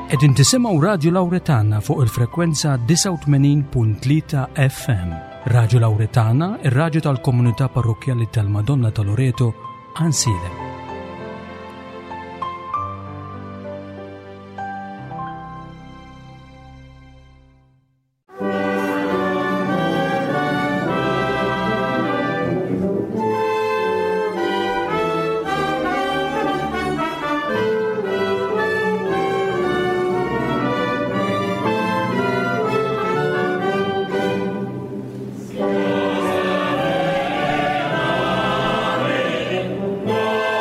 Qegħdin tisimgħu Radju Lawretana fuq il-frekwenza 89.3 FM. Radju Lawretana, ir-radju tal-Komunità Parrokjali tal-Madonna ta' Loreto, Ansilem. Amen.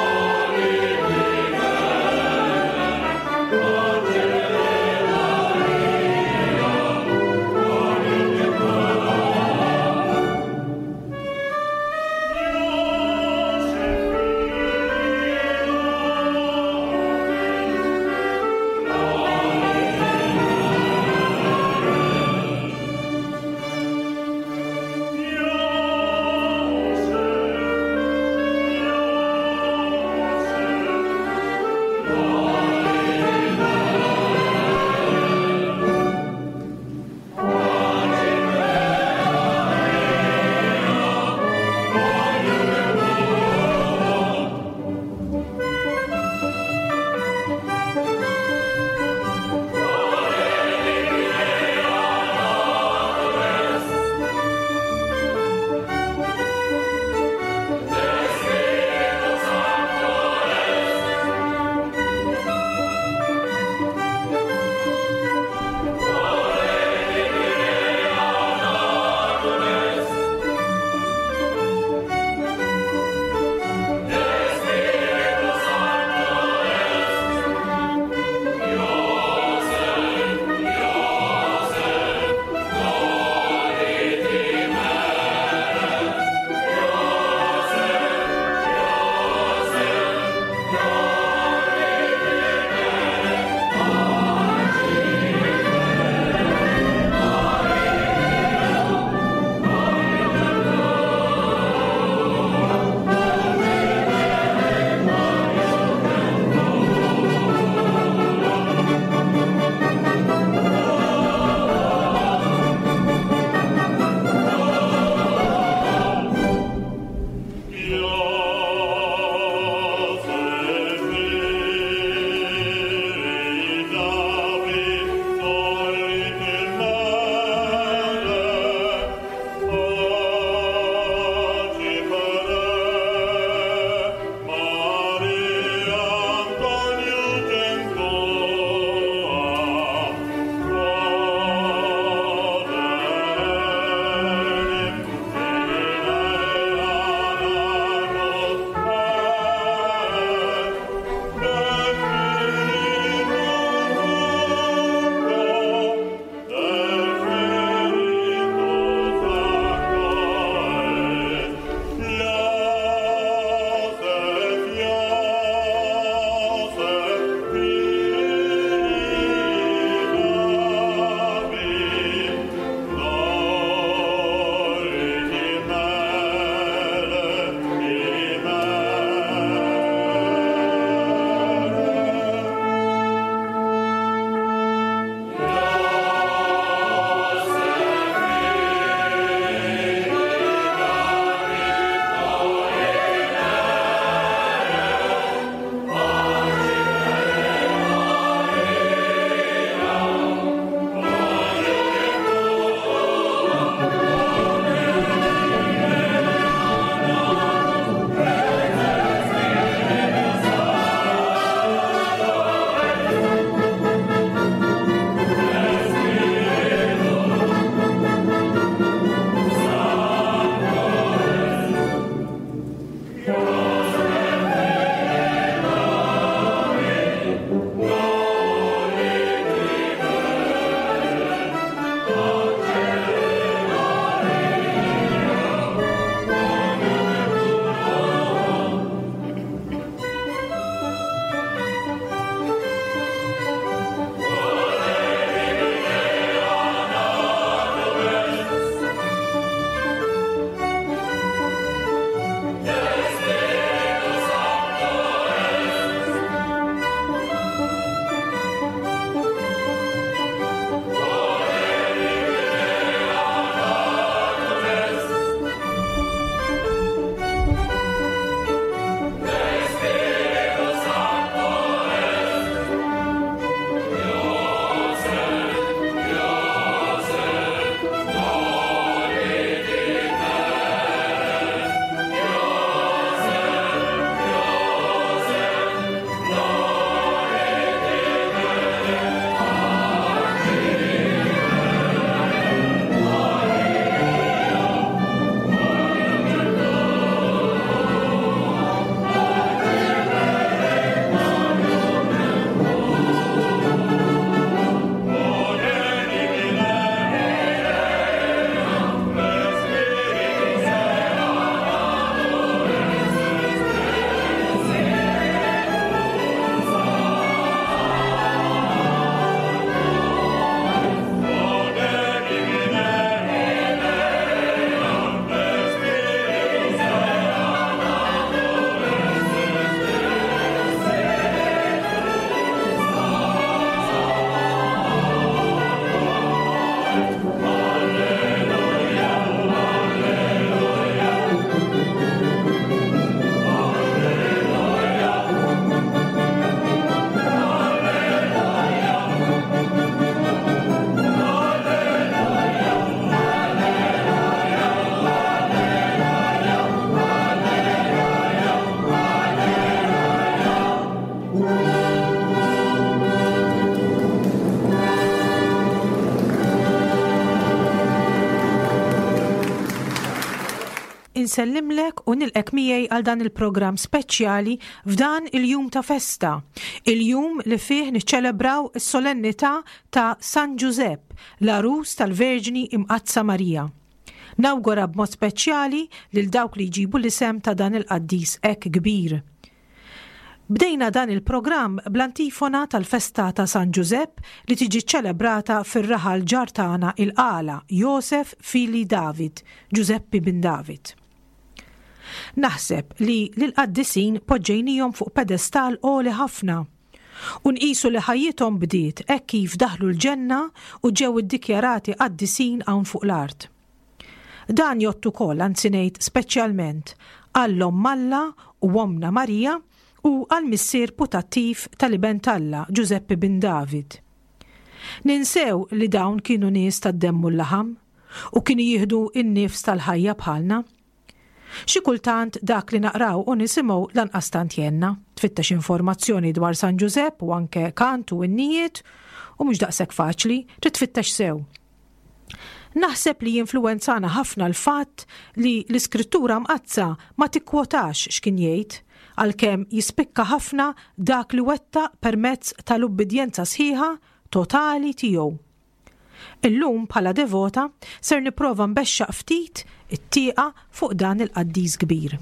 Insellimlek u nilqek miegħi għal dan il-programm speċjali f'dan il-jum ta' festa, il-jum li fih niċċelebraw is-solennità ta' San Giuseppe, l-arus tal-Verġni Imqazza Marija. Nawgura b'mod speċjali lil dawk li jġibu l-isem ta' dan il-qaddis hekk kbir. Bdejna dan il-programm bl-antifona tal-festa ta' San Giuseppe li tiġi ċelebrata fir-raħal ġar tagħna il-qala Josef fili David, Giuseppi bin David. Naħseb li l-qaddisin poġġejnihom fuq pedestal għoli ħafna u nqisu li ħajjithom bdiet hekk kif daħlu l-ġenna u ġew iddikjarati qaddisin hawn fuq l-art. Dan jottu ukoll anzi ngħid speċjalment għall-Omm Malla u Omna Marija u għal-missier putattiv tal-Iben Talla, Giuseppi bin David. Ninsew li dawn kienu nies tad-demmu l-laħam u kienu jieħdu in-nifs tal-ħajja bħalna. Xi kultant dak li naqraw u nisimgħu lanqas tant jenna, tfittex informazzjoni dwar San Giuseppe u anke kantu n-nijiet u mhux daqshekk faċli, trid tfittex sew. Naħseb li jinfluwenzana ħafna l-fatt li l-iskrittura mqazza ma tikkwotax x'kien jgħid, għalkemm jispikka ħafna dak li wetta permezz tal-ubbidjenza sħiħa totali tiegħu. Illum bħala devota ser nipprova nbexxaq ftit it-tieqa fuq dan il-qaddis kbir.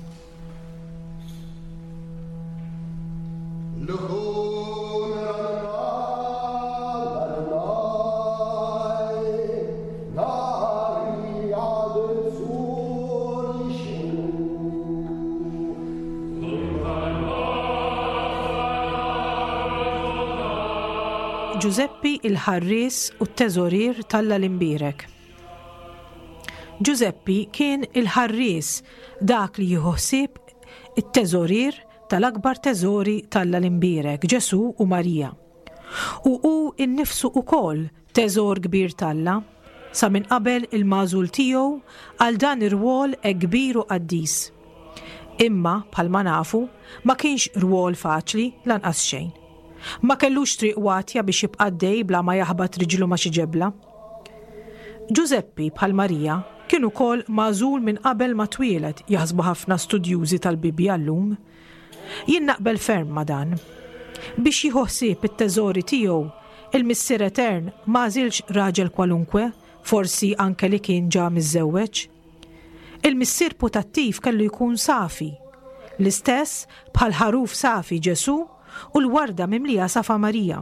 Giuseppi il-ħarries u t-teżorir Talla l-Imbirek. Giuseppi kien il-ħarries dak li jieħu ħsieb it-teżorir tal-akbar teżori Talla l-Imbirek, Ġesu u Marija. U hu innifsu ukoll teżor kbir Talla sa minn qabel il-magħżul tiegħu għal dan ir-rwol kbir u qaddis. Imma bħalma nafu ma kienx rwol faċli lanqas xejn. Ma kellux triq watja biex jibqa' dej bla ma jaħbad riġlu ma xi ġebla. Giuseppi bħal Marija kien ukoll magħżul minn qabel ma twieled jaħsbu ħafna studjużi tal-Bibja llum. Jien naqbel ferm ma' dan. Biex jieħu ħsieb it-teżori tiegħu, il-Missier Etern ma għażilx raġel kwalunkwe, forsi anke li kien ġa miżżewweġ. Il-missier putattiv kellu jkun safi, l-istess bħal ħaruf safi Ġesu u l-warda mimlija safa Marija.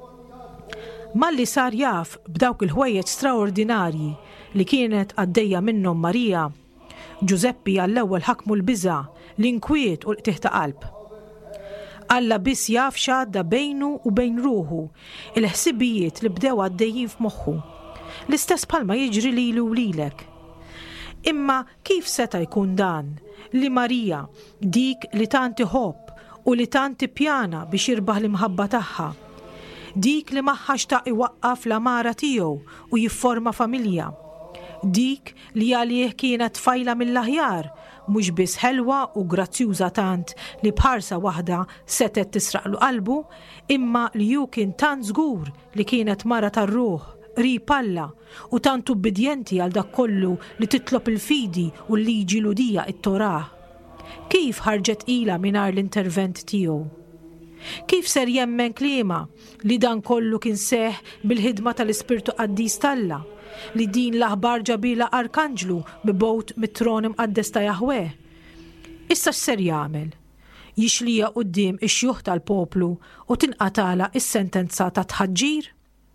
Malli sar jaf b'dawk il-ħwejjeġ straordinarji li kienet għaddejja minnhom Marija, Giuseppi għall-ewwel ħakmu l-biża, l-inkwiet u l-qtieħ ta' qalb. Alla biss jaf x'għadda bejnu u bejn ruħu, il-ħsibijiet li bdew għaddejjin f'moħħu. L-istess bħalma jiġri lilu u lilek. Imma kif seta' jkun dan li Marija, dik li tant iħobb u li tant tippjana biex jirbaħ l-imħabba tagħha, dik li maħħax ta' iwaqqaf l-amara tiegħu u jifforma familja, dik li għalih kienet tfajla mill-aħjar, mhux biss ħelwa u grazzjuża tant li bħarsa waħda setet tisraqlu qalbu, imma li ju kien tant żgur li kienet mara tar-ruħ, qrib Alla u tant ubbidjenti għal dak kollu li titlob il-fidi u l-liġi ludija it-Torah. Kif ħarġet ilha mingħajr l-intervent tiegħu? Kif ser jemmen kliema li dan kollu kien seħħ bil-ħidma tal-Ispirtu Qaddis Talla, li din l-aħbar ġabilha Arkanġlu bibgħut mit-tron imqaddes ta' Jaħweh? Issa x'ser jagħmel? Jixlija quddiem ix-xjuħ tal-poplu u tinqatala is-sentenza ta' tħaġġir?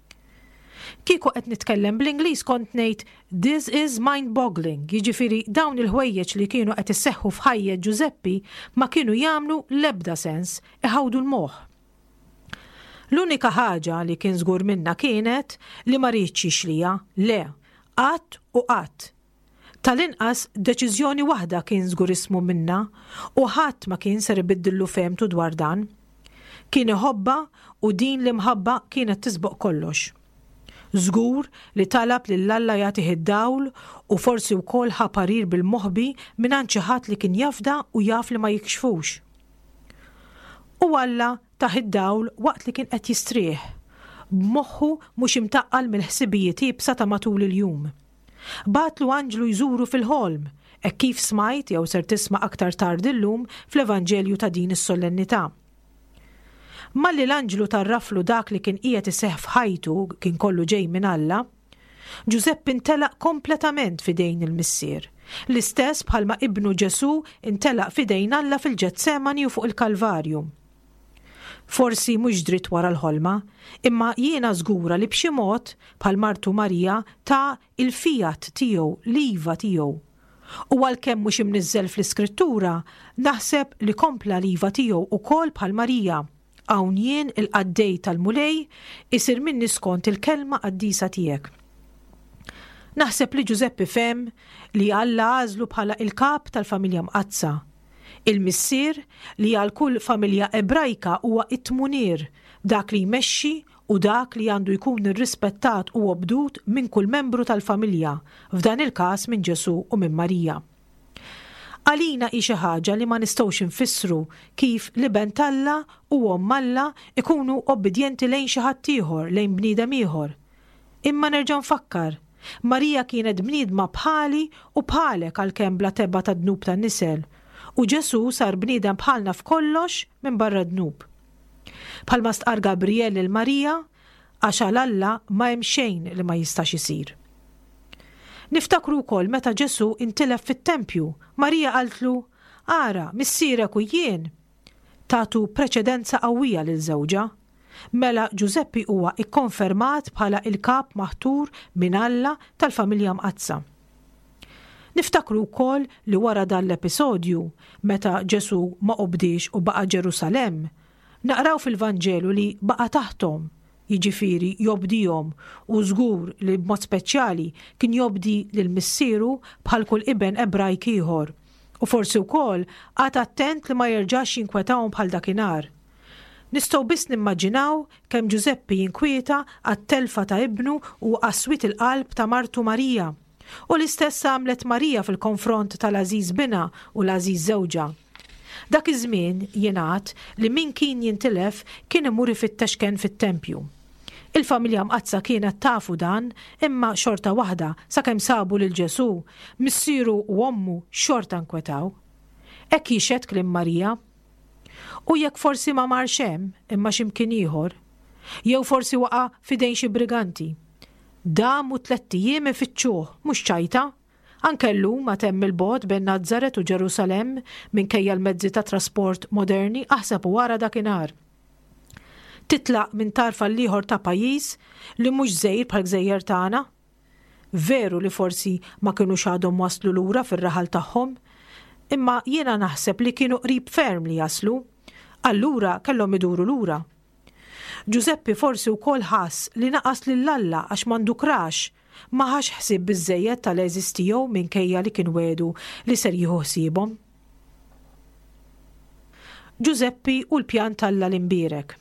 Kieku qed nitkellem bl-Ingliż kont ngħid this is mind-boggling, jiġifieri dawn il-ħwejjeġ li kienu qed isseħħu f'ħajja Giuseppi ma kienu jagħmlu l-ebda sens iħawdu l-moħħ. L-unika ħaġa li kien żgur minnha kienet li ma rridx jixlija, le, qatt u qatt. Tal-inqas deċiżjoni waħda kien żgur ismu minnha u ħadd ma kien ser ibiddillu femtu dwar dan. Kien iħobba u din l-imħabba kienet tisboq kollox. Żgur li talab lil Alla jagħtih id-dawl u forsi wkoll ħaparir bil-moħbi mingħand xi ħadd li kien jafda u jaf li ma jikxfux. U Alla taħ id-dawl waqt li kien qed jistrieħ, b'moħħu mhux imtaqqal mill-ħsibijiet jibsa ta' matul il-jum. Batlu anġlu jżuru fil-ħolm, kif smajt jew ser tisma' aktar tard illum fl-Evanġelju ta' din is-solennità. Malli l-anġlu tarraflu dak li kien qiegħed iseħħ f'ħajtu kien kollu ġej minn Alla, Giuseppe intelaq kompletament fidejn il-missier, l-istess bħalma ibnu Ġesu intelaq fidejn Alla fil-Ġetsemani u fuq il-Kalvarju. Forsi mhux dritt wara l-ħolma, imma jiena żgura li b'xi mod bħal Martu Marija ta' il-fiat tiegħu, l-iva tiegħu. U għalkemm mhux imniżżel fl-Iskrittura, naħseb li kompla l-iva tiegħu ukoll bħal Marija. Hawn jien il-qaddej tal-mulej isir minni skont il-kelma qaddisa tiegħek. Naħseb li Giuseppe fem li Alla għażlu bħala il-kap tal-familja mqazza. Il-missier li għal kull familja ebrajka huwa it-tmunir, dak li jmexxi u dak li għandu jkun irrispettat u obdut minn kull membru tal-familja, f'dan il-każ minn Ġesu u minn Marija. Għalina hi xi ħaġa li ma nistgħux infissru kif li bent Alla u omm Alla ikunu obbedjenti lejn xi ħadd ieħor, lejn bniedem ieħor. Imma nerġa' nfakkar, Marija kienet bniedma bħali u bħalek għalkemm bla tebba ta' dnub tan-nisel. U Ġesu sar bniedem bħalna f'kollox minn barra dnub. Bħalma stqar Gabriel lil Marija, għax għal Alla ma hemm xejn li ma jistax isir. Niftakru wkoll meta Ġesu intilef fit-tempju, Marija qaltlu, "Ara, missierek u jien." Tagħtu preċedenza qawwija lil żewġa. Mela Giuseppe huwa ikkonfermat bħala il-kap maħtur minn Alla tal-familja mqazza. Niftakru wkoll li wara dan l-episodju, meta Ġesu ma qobdix u baqa' Ġerusalemm, naqraw fil-Vanġelu li baqa' taħtom, jiġifieri jobdihom u żgur li b'mod speċjali kien jobdi lil missieru bħal kull iben Ebrajk ieħor. U forsi wkoll għad attent li ma jerġax jinkwetawhom bħal dakinhar. Nistgħu biss nimmaġinaw kemm Giuseppe jinkwieta għat-telfa ta' ibnu u qaswit il-qalb ta' Martu Marija. U l-istess għamlet Marija fil-konfront tal-Aziz bina u l-Aziz żewġa. Dak iż-żmien jingħad li min kien jintilef kien imur ifittex kien fit-tempju. Il-familja mqazza kienet tafu dan, imma xorta waħda sakemm sabu lil Ġesu, missieru u ommu xorta nkwetaw. Hekk jixed kliem Marija. U jekk forsi ma mar hemm imma x'imkien ieħor, jew forsi waqa' fidejn xi briganti. Dam u 3 ijiem ifittxuh, mhux ċajta. Anke llum ma temm il-bogħod bejn Nażaret u Ġerusalemm minkejja l-mezzi ta' trasport moderni aħseb wara dakinhar. Titlaq minn tarfa l-ieħor ta' pajjiż li mhux żgħir bħal gżejjer tagħna. Veru li forsi ma kinux għadhom waslu lura fir-raħal tagħhom, imma jiena naħseb li kienu qrib ferm li jaslu, allura kellhom iduru lura. Giuseppe forsi wkoll ħass li naqas lil Alla għax m'għandu krax, ma ħax ħsieb biżżejjed tal-eżis tiegħu minkejja li kien wedu li ser jieħu ħsiebhom. Giuseppe u l-pjan tal-Alla l-imbierek.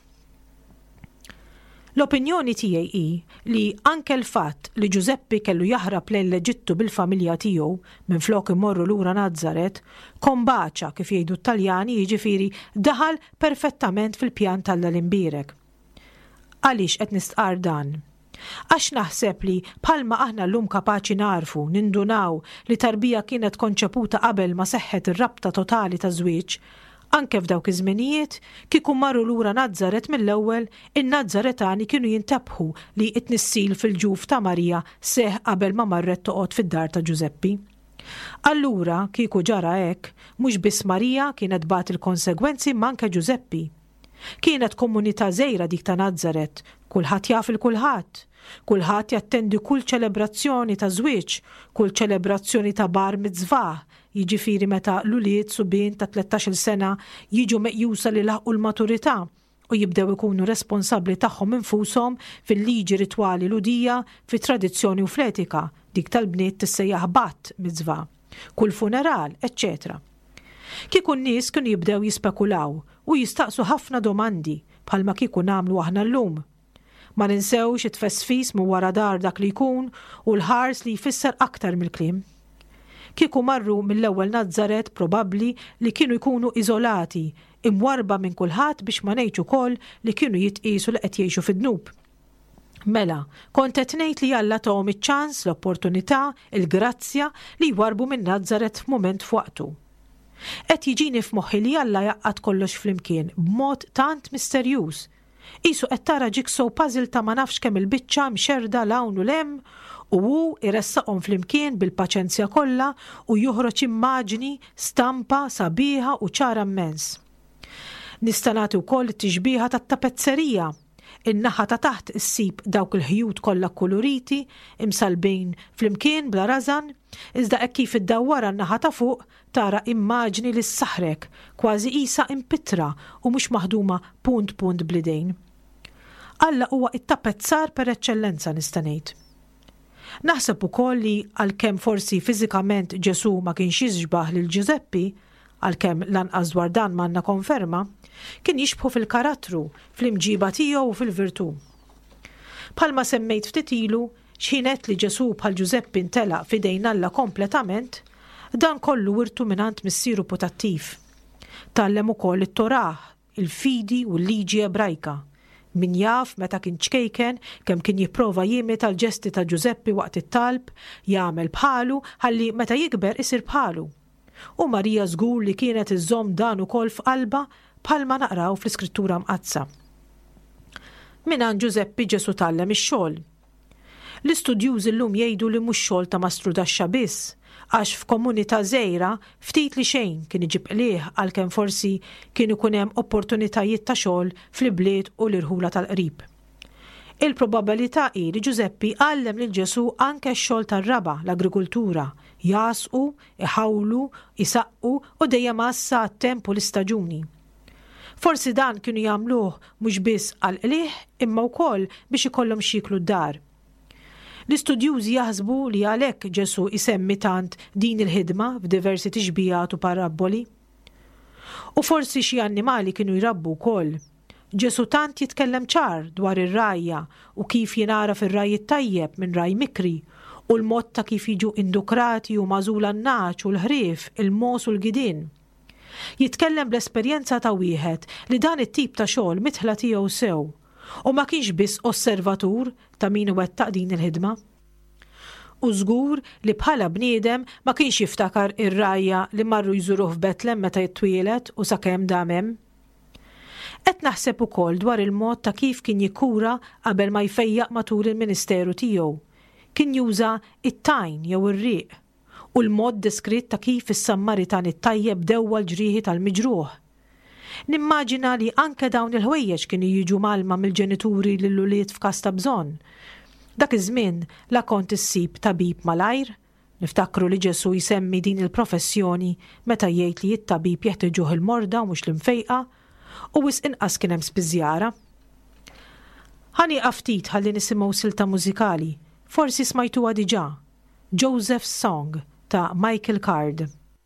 L-opinjoni tiegħi hi li anke l-fatt li Giuseppe kellu jaħrab lejn l-Eġittu bil-familja tiegħu minflok imorru lura Nażaret, kombaċa kif jgħidu t-Taljani, jiġifieri daħal perfettament fil-pjan tal-Alla l-imbierek. Għaliex qed nistqar dan? Għax naħseb li bħalma aħna llum kapaċi narfu, nindunaw li tarbija kienet konċeputa qabel ma seħħet ir-rabta totali ta' żwieġ, anke f'dawk iż-żminijiet kieku marru lura Nażaret mill-ewwel, in-Nażaretani kienu jintabħu li t-tnissil fil-ġuf ta' Marija seħ qabel ma marret toqgħod fid-dar ta' Giuseppe. Allura kieku ġara hekk, mhux biss Marija kienet bagħat il-konsegwenzi ma anke Giuseppe. Kienet komunità żgħira dik ta' Nażaret, kulħadd jaf il-kulħadd, kulħadd jattendi kull ċelebrazzjoni ta' żwieġ, kull ċelebrazzjoni ta' bar mitzvah, jiġifieri meta l-ulied subien ta' 13-il sena jiġu meqjusa li laħqu l-maturità u jibdew ikunu responsabbli tagħhom infushom fil-liġi ritwali ludija, fit-tradizzjoni u fl-etika, dik tal-bniet tissejjaħ batt mitzvah, kull funeral, eċċetera. Kieku n-nies kienu jibdew jispekulaw u jistaqsu ħafna domandi bħalma kieku nagħmlu aħna llum. Ma ninsewx it-tfesfis minn wara dar dak li jkun u l-ħars li jfisser aktar mill-kliem. Kieku marru mill-ewwel Nażaret probabbli li kienu jkunu iżolati, imwarba minn kulħadd biex ma ngħidx ukoll li kienu jitqiesu li qed jgħixu fid-dnub. Mela, kont qed ngħid li Alla tawhom iċ-ċans, l-opportunità, il-grazzja li jwarbu minn Nażaret f'mument f'waqtu. Qed jiġini f'moħħi li Alla jaqqad kollox flimkien b'mod tant misterjuż. Qisu qed tara jigsaw puzzle ta' ma nafx kemm il-biċċa mxerda l-hawn u l-hemm u hu jressaqhom flimkien bil-paċenzja kollha u joħroġ immaġni, stampa sabiħa u ċara immens. Nista' nagħti wkoll it-tixbieħa tat-tapezzerija. In-naħa ta' taħt issib dawk il-ħjud kollha kuluriti, imsalbin flimkien bla rażan, iżda hekk kif iddawwara n-naħa ta' fuq tara immaġni li ssaħrek, kważi qisha impittra u mhux maħduma punt blidejn. Alla huwa it-tapezzar per eċċellenza nista' ngħid. Naħseb ukoll li għalkemm forsi fiżikament Ġesu ma kienx jiżbaħ lil Giuseppi, għalkemm lanqas dwar dan m'għandna konferma, kien jixbħu fil-karattru, fl-imġiba tiegħu u fil-virtù. Bħalma semmejt ftit ilu, x'ħinet li Ġesu bħal Giuseppi ntelaq f'idejn Alla kompletament, dan kollu wirtu mingħand missieru putattiv. Tallem ukoll it-Toraħ, il-fidi u l-liġi Ebrajka. Min jaf meta kien ċkejken kemm kien jipprova jimita l-ġesti ta' Giuseppi waqt it-talb, jagħmel bħalu ħalli meta jikber isir bħalu. U Marija żgur li kienet iżżomm dan ukoll f'qalba bħalma naqraw fl-Iskrittura mqazza. Minant Giuseppi Ġesu tallem ix-xogħol. L-istudjużi llum jgħidu li mhux xogħol ta' mastru taxxa biss, għax f'komunità żgħira ftit li xejn kien iġib qlieħ għalkemm forsi kien ikun hemm opportunitajiet ta' xogħol fl-ibliet u l-irħula tal-qrib. Il-probabilità hi li Giuseppi għallem lil Ġesu anke x-xogħol tar-raba, l-agrikultura, jasqu, iħawlu, isaqqu u dejjem għassa t-tempu l-istaġuni. Forsi dan kienu jagħmluh mhux biss għal qlieħ imma wkoll biex ikollhom xiklu d-dar. L-istudjużi jaħsbu li għalhekk Ġesu isemmi tant din il-ħidma f'diversi tixbijat u paraboli. U forsi xi annimali kienu jrabbu wkoll. Ġesu tant jitkellem ċar dwar ir-rajja u kif jingħara fir-rajj it-tajjeb minn raj mikri u l-mod ta' kif jiġu indukrati u magħżula n-naċ u l-ħrief, il-mos u l-gidien. Jitkellem bl-esperjenza ta' wieħed li dan it-tip ta' xogħol mitħla tiegħu sew u ma kienx biss osservatur ta' min iwettaq din il-ħidma. U żgur li bħala bniedem ma kienx jiftakar ir-rajja li marru jżuruh f'Betlem meta jittwielet u sakemm dam hemm. Qed naħseb ukoll dwar il-mod ta' kif kien jikkura qabel ma jfejjaq matul il-ministeru tiegħu. Kien juża it-tajn jew ir-riq u l-mod diskritt ta' kif is-Sammaritan it-tajjeb dewwa l-ġrieħi tal-miġruħ. Nimmaġina li anke dawn il-ħwejjeġ kienu jiġu malma mill-ġenituri lill-ulied f'każ ta' bżonn. Dak iż-żmien la kont issib tabib malajr, niftakru li Ġesu jsemmi din il-professjoni meta jgħid li it-tabib jeħtieġuh il-morda u mhux l-imfejqa u wis inqas kien hemm spiżjara. Ħani ftit ħalli nisimgħu silta mużikali, forsi smajtuha diġà, Joseph's Song ta' Michael Card.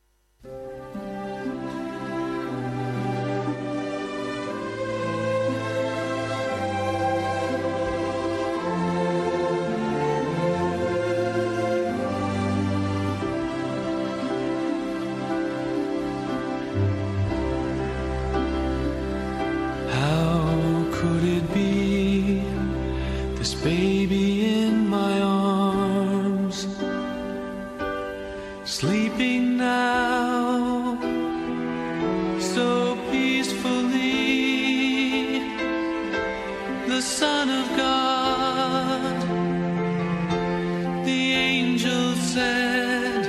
Sleeping now, so peacefully, the Son of God, the angel said,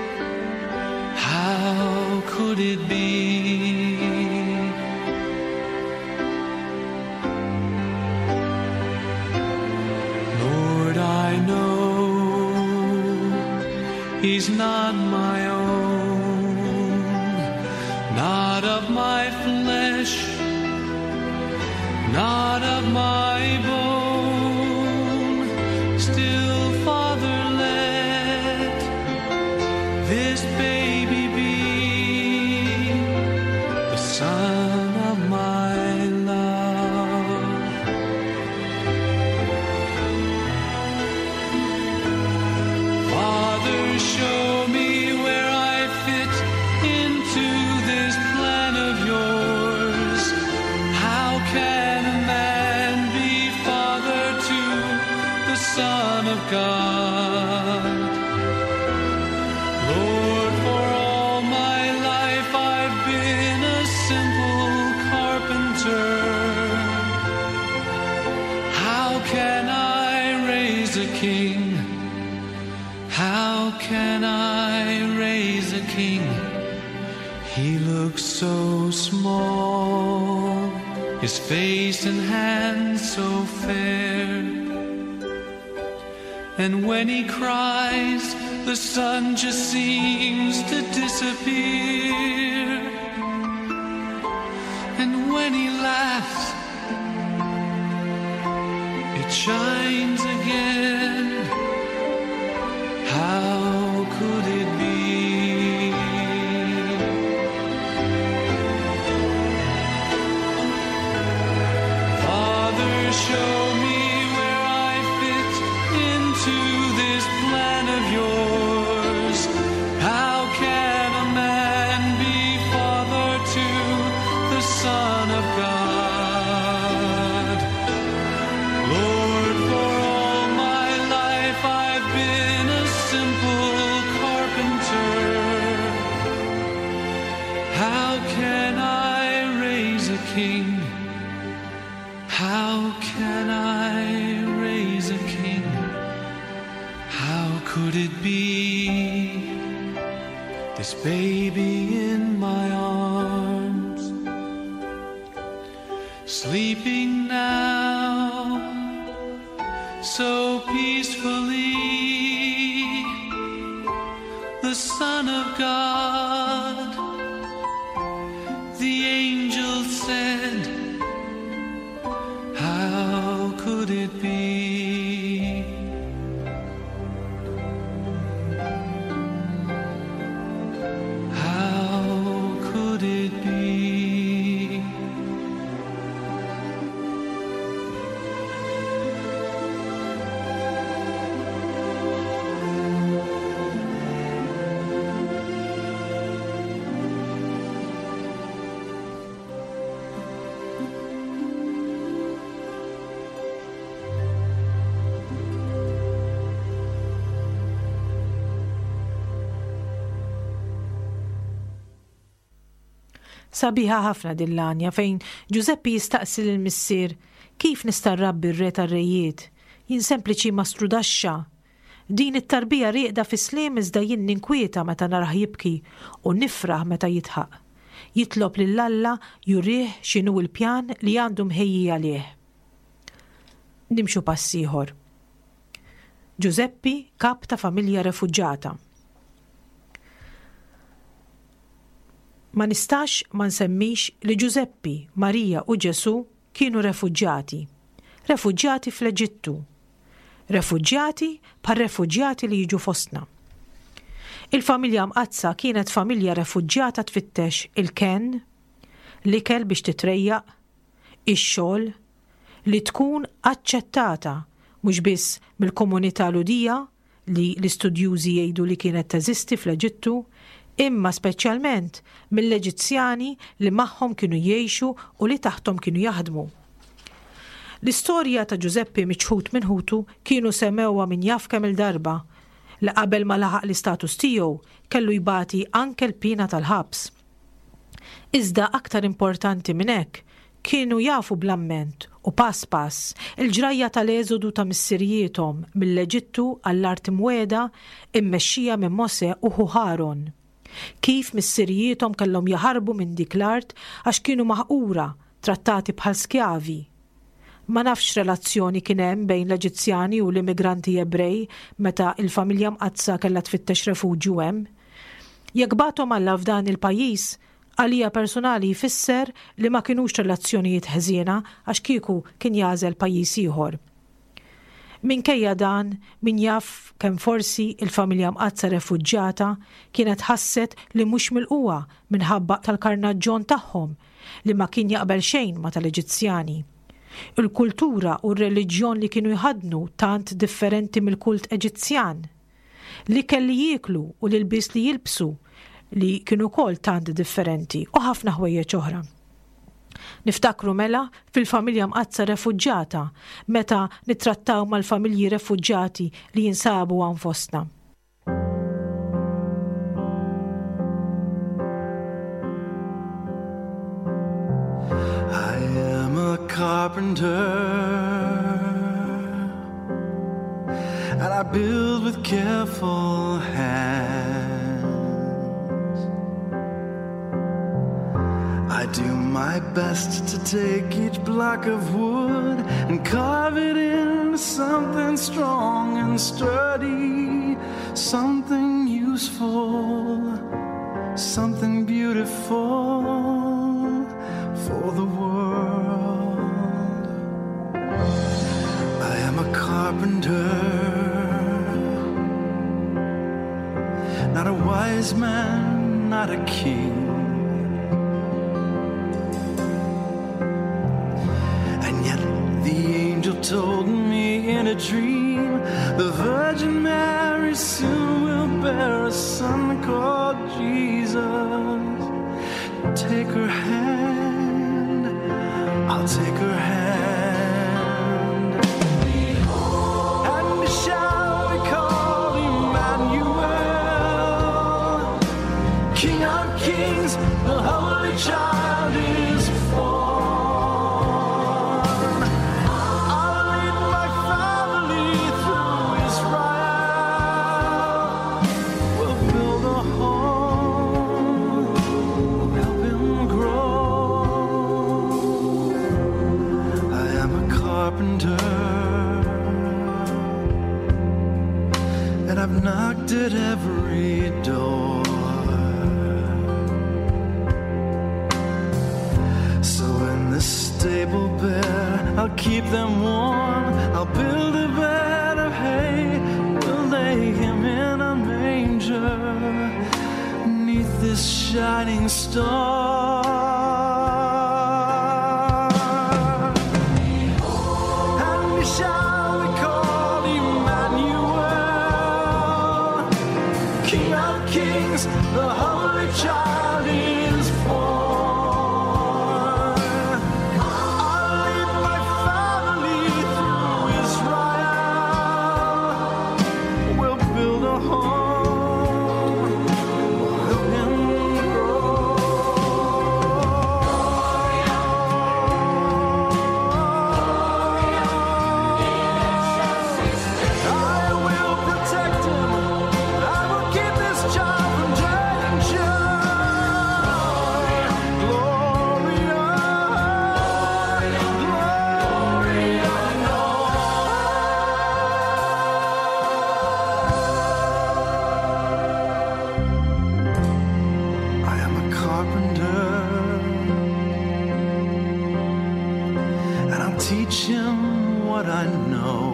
how could it be? Lord, I know He's not my own, not of my flesh, not of my bone. Still, Father, let this baby be the son of my love. Father, show me where I fit into this plan of yours. How can a man be father God. Lord, for all my life I've been a simple carpenter. How can I raise a king? How can I raise a king? He looks so small, his face and hands so fair. And when he cries, the sun just seems to disappear. And when he laughs, it shines again. How could it be? Father, show me where I fit into this plan of yours. How can a man be father to the Son of God? Lord, for all my life I've been a simple carpenter. How can I raise a king? How can I raise a king? How could it be? This baby in my arms, sleeping now so peacefully, the Son of God. The angel said, how could it be? How could it be? Sabiħa ħafna dillanja fejn Giuseppi jistaqsi lill-missier kif nista' nrabbi r-re tar-rejiet. Jien sempliċi ma strudaxxa. Din it-tarbija rieqda fis-sliem iżda jien ninkwieta meta narah jibki u nifraħ meta jitħaq. Jitlob lil Alla jurih x'inhu l-pjan li għandu mħejji għalih. Nimxu pass ieħor. Giuseppi kap ta' familja refuġġata. Ma nistax ma nsemmix li Giuseppi, Marija u Ġesu kienu refuġġati. Refuġġati fl-Eġittu. Refuġġati par refuġġati li jiġu fostna. Il-familja Mqazza kienet familja refuġġjata tfittex il-ken, l-ikel biex titrejjaq, ix-xogħol, li tkun aċċettata mhux biss mill-komunità Ludija li l-istudjużi jgħidu li kienet teżisti fl-Eġittu, imma speċjalment mill-Eġizzjani li magħhom kienu jgħixu u li taħtom kienu jaħdmu. L-istorja ta' Giuseppi miċħut minn ħutu kienu semmewha min jaf kemm il-darba li qabel ma laħaq l-istatus tiegħu kellu jbati anke l-pina tal-ħabs. Iżda aktar importanti minn hekk kienu jafu bl-amment u pass pass il-ġrajja tal-eżodu ta' missirjietom mill-Eġittu għall-art imweda immexxija minn Mose u Ħaron. Kif missirjietom kellhom jaħarbu minn dik l-art għax kienu maħqura, trattati bħal skjavi. Ma nafx relazzjoni kien hemm bejn l-Eġizzjani u l-immigranti Ebrej meta il-familja Mqazza kellha tfittex refuġju hemm. Jekk bagħthom Alla f'dan il-pajjiż, għalija personali jfisser li ma kinux relazzjonijiet ħżiena għax kieku kien jażel pajjiż ieħor. Minkejja dan, min jaf kemm forsi il-familja Mqazza refuġġjata kienet ħasset li mhux milquha minħabba tal-karnaġġon tagħhom li ma kien jaqbel xejn ma tal-Eġizzjani. Il-kultura u r-reliġjon li kienu jħadnu tant differenti mill-kult Eġizzjan. Li kelli jieklu u l-ilbies li jilbsu li kienu wkoll tant differenti u ħafna ħwejjeġ oħra. Niftakru mela fil-familja mqazza refuġġjata meta nittrattaw mal-familji refuġġjati li jinsabu anfosna. I am a carpenter and I build with careful hands. I do my best to take each block of wood and carve it into something strong and sturdy, something useful, something beautiful for the world. I am a carpenter, not a wise man, not a king. Told me in a dream the Virgin Mary soon will bear a son called Jesus. Take her hand, I'll take her hand, and shall we call Emmanuel, King of Kings, the Holy Child is born. And I've knocked at every door. So in this stable bed, I'll keep them warm. I'll build a bed of hay. We'll lay him in a manger 'neath this shining star. The Holy Child is born. I'll lead my family through Israel. We'll build a home, help him grow. I will protect him. I will keep this child from danger. Teach him what I know.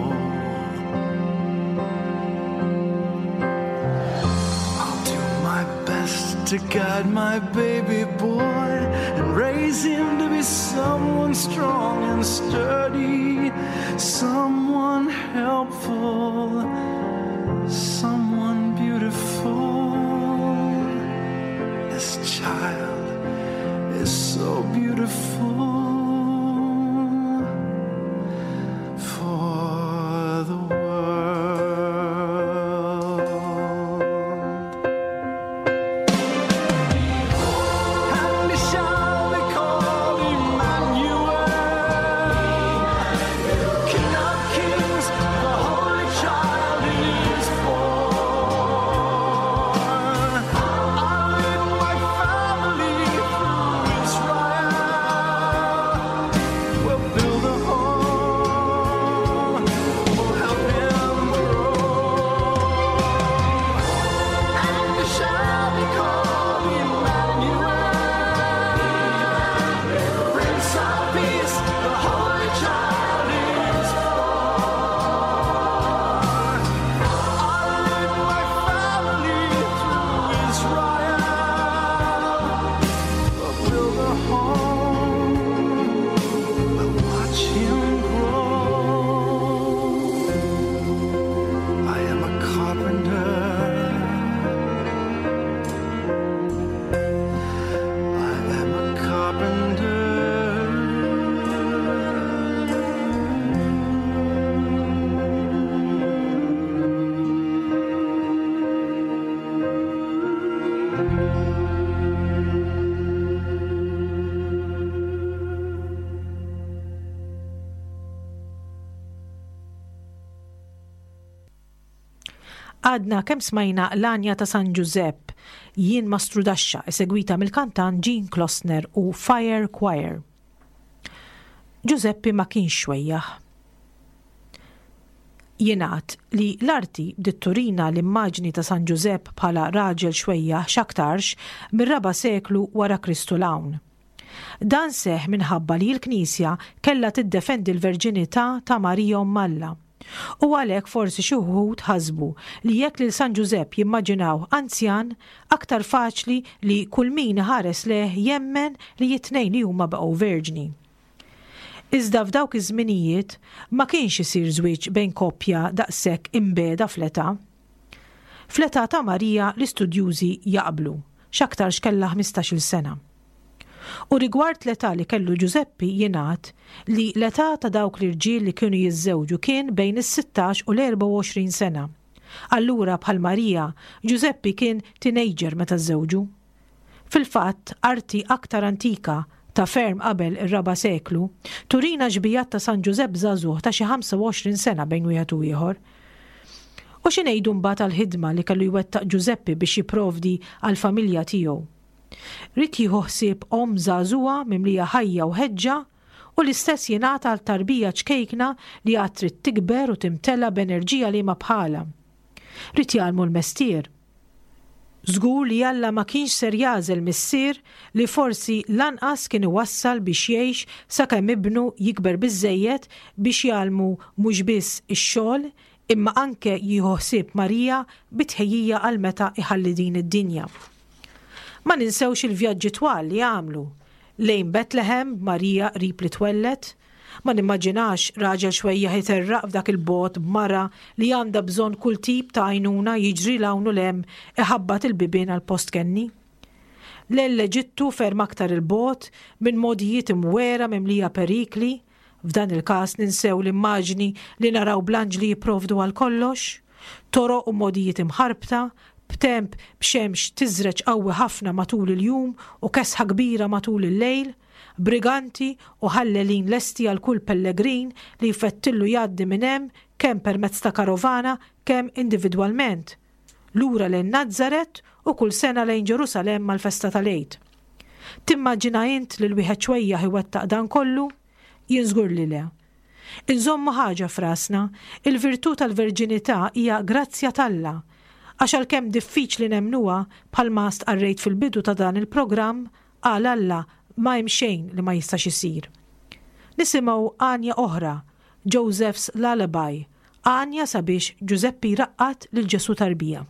I'll do my best to guide my baby boy and raise him to be someone strong and sturdy, someone helpful, someone beautiful. This child is so beautiful. Għadna kemm smajna l-Anja ta' San Giuseppe, Jien Mastru Daxxa, segwita mill-kantant Gene Klosner u Fire Choir. Giuseppe ma kienx xwejjaħ. Jingħad li l-arti bdiet turina l-immaġni ta' San Giuseppe bħala raġel xwejjaħ x'aktarx mir-4 seklu wara Kristu l-hawn. Dan seħħ minħabba li l-Knisja kellha tiddefendi l-verġinità ta' Marija Omm Alla. U għalhekk forsi xi wħud ħasbu li jekk lil San Giuseppe jimmaġinaw anzjan aktar faċli li kull min ħares leh jemmen li t-tnejn li huma baqgħu verġni. Iżda f'dawk iż-żminijiet ma kienx isir żwieġ bejn koppja daqshekk imbeda fl-età. Fl-età ta' Marija l-istudjużi jaqblu x'aktarx kellha 15-il sena. U rigward l-età li kellu Giuseppe jingħad li l-età ta' dawk l-irġiel li kienu jiżżewġu kien bejn is-16 u l-24 sena. Allura bħal Marija, Giuseppe kien teenager meta żżewġu. Fil-fatt, arti aktar antika ta' ferm qabel ir-4 seklu, turina ġbijat ta' San Giuseppe żagħżugħ ta' xi 25 sena bejn wieħed u ieħor. U xi ngħidu mbagħad għall-ħidma li kellu jwettaq Giuseppe biex jipprovdi għall-familja tiegħu. Rid jieħu ħsieb omm żagħżugħa mimlija ħajja u ħeġġa u l-istess jingħata għal tarbija ċkejkna li għad trid tikber u timtella b'enerġija li ma bħala. Rid jgħallmu l-mestier. Żgur li Alla ma kienx ser jażel missier li forsi lanqas kien iwassal biex jgħix sakemm ibnu jikber biżżejjed biex jgħallmu mhux biss ix-xogħol imma anke jieħu ħsieb Marija bitħejjija għal meta iħalli din id-dinja. Ma ninsewx il-vjaġġi twal li għamlu. Lejn Bethlehem Marija qrib li twellet, ma nimmaġinax raġel xwejja ħiterraq f'dak il-bot b'mara li għandha bżonn kull tip ta' għajnuna jiġri lawnu lem iħabbat il-bibien għal post kenni. L-Eġittu ferm aktar il-bot minn modijiet imwera mimlija perikli, f'dan il-każ ninsew l-immaġni li naraw blanġli jipprovdu għal kollox, toroq u modijiet imħarbta, b'temp b'xemx tiżreġ qawwi ħafna matul il-jum u kesħa kbira matul il-lejl, briganti u ħallelin lesti għal kull pellegrin li jfettillu jgħaddi minn hemm kemm permezz ta' karovana kemm individwalment. Lura lejn Nażaret u kull sena lejn Ġerusalemm mal-festa tal-Għid. Timmaġina int li l-wieħed xwejja iwettaq dan kollu? Jien żgur li le. Inżommu ħaġa frasna, il-virtù tal-verġinità hija grazzja t'Alla. Għax għalkemm diffiċli nemmnuha bħalma stqarrejt fil-bidu ta' dan il-programm qal Alla ma hemm xejn li ma jistax isir. Nisimgħu għanja oħra, Joseph's Lullaby, għanja sabiex Giuseppe raqqat lil Ġesu tarbija.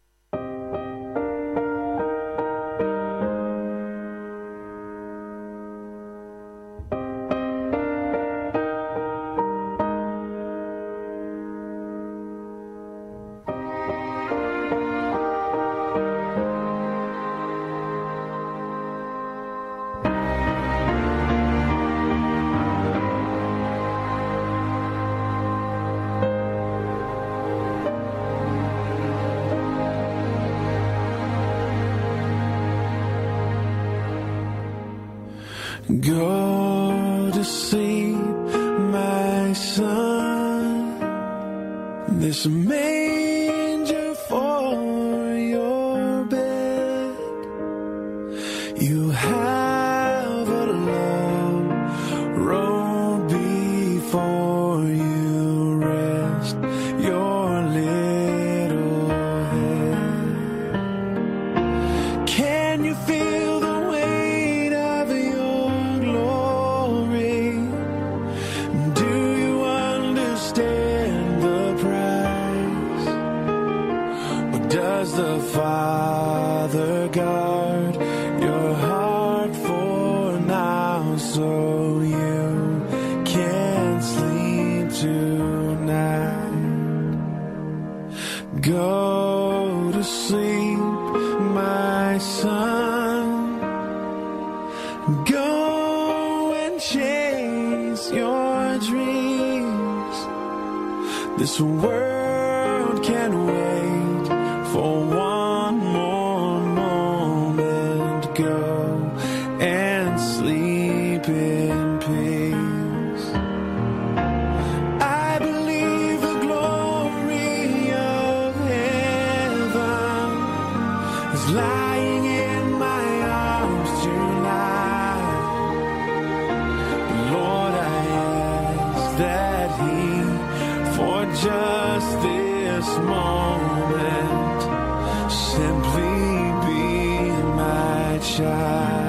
Go to sleep, my son. There's a manger for your bed. You have a long road before you. Rest your little head. Can you feel the weight of your glory? Do you understand the price? Or does the Father guard your heart for now so you can sleep tonight? Go to sleep, my son. Go and chase your dreams. This world can wait for one more moment. Go and sleep in peace. I believe the glory of heaven just this moment, simply be my child.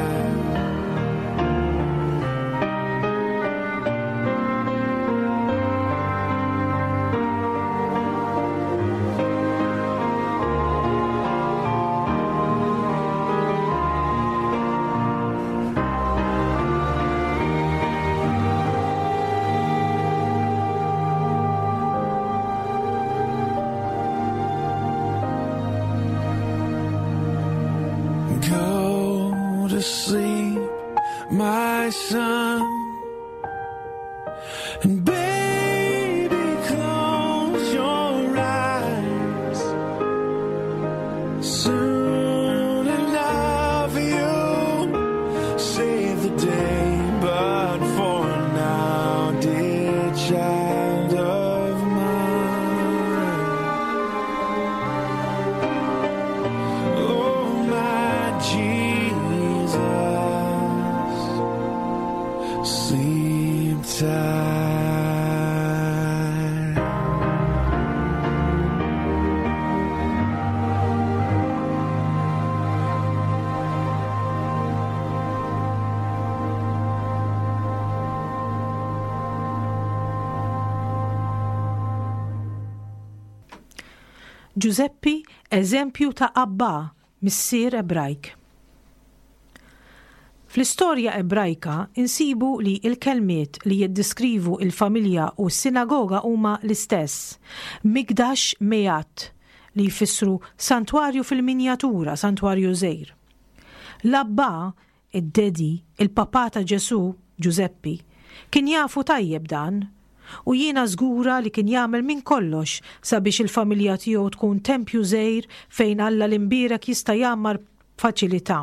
Sleep, my son, and baby, close your eyes. Soon enough you'll save the day, but for now, dear child of mine, oh my Jesus, sleep tight. Giuseppi, eżempju ta' abba, missier Ebrajk. Fl-istorja Ebrajka insibu li il-kelmiet li jiddiskrivu il-familja u s-sinagoga huma l-istess, Mikdax Mejat, li jfissru santwarju fil-minjatura, santwarju żgħir. L-abba, id-dedi, il-papà ta' Ġesu, Giuseppi, kien jafu tajjeb dan, u jiena żgura li kien jagħmel minn kollox sabiex il-familja tiegħu tkun tempju żgħir fejn Alla l-imbierek jista' jagħmar faċilità.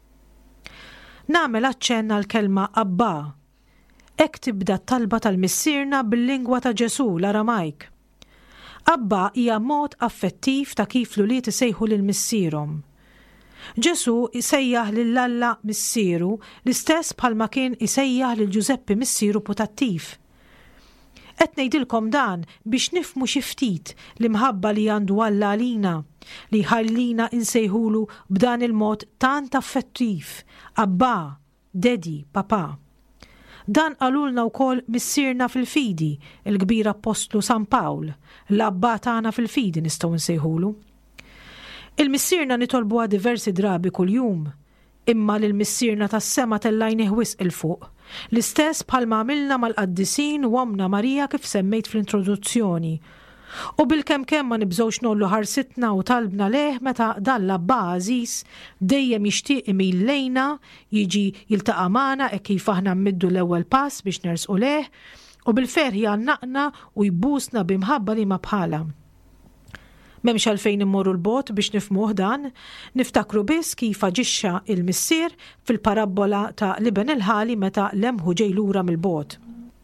Nagħmel aċċenn għall-kelma abba. Hekk tibda t-talba tal-missierna bil-lingwa ta' Ġesu, l-Aramajk. Abba hija mod affettiv ta' kif l-ulied isejħu lil missierhom. Ġesu isejjaħ lil Alla missieru l-istess bħalma kien isejjaħ lil Giuseppi missieru putattiv. Qed ngħidilkom dan biex nifhmu xi ftit l-imħabba li għandu Alla għalina, li ħallina insejħulu b'dan il-mod tant affettiv, abba, dedi, papà. Dan qalulna wkoll missierna fil-fidi, il-kbir Apostlu San Pawl, l-abba tagħna fil-fidi nistgħu nsejħulu. Il-missierna nitolbuha diversi drabi kuljum, imma lill-missierna tas-sema tellajnih wisq il-fuq. L-istess bħalma għamilna mal-qaddisin u Omna Marija kif semmejt fl-introduzzjoni. U bil-kemm ma nibżgħux nollu ħarsitna u talbna leħ meta dan l-abba għażiż dejjem jixtieq imil lejna, jiġi jiltaqa' magħna hekk kif aħna mmiddu l-ewwel pass biex nersqu leħ u bil-ferħ jgħannaqna u jbusna bimħabba li ma bħala. M'hemmx għalfejn immorru l-bot biex nifhmuh dan, niftakru biss kif aġixxa il-missier fil-parabola ta' Liben il-ħali meta lemħu ġej lura mill-bot.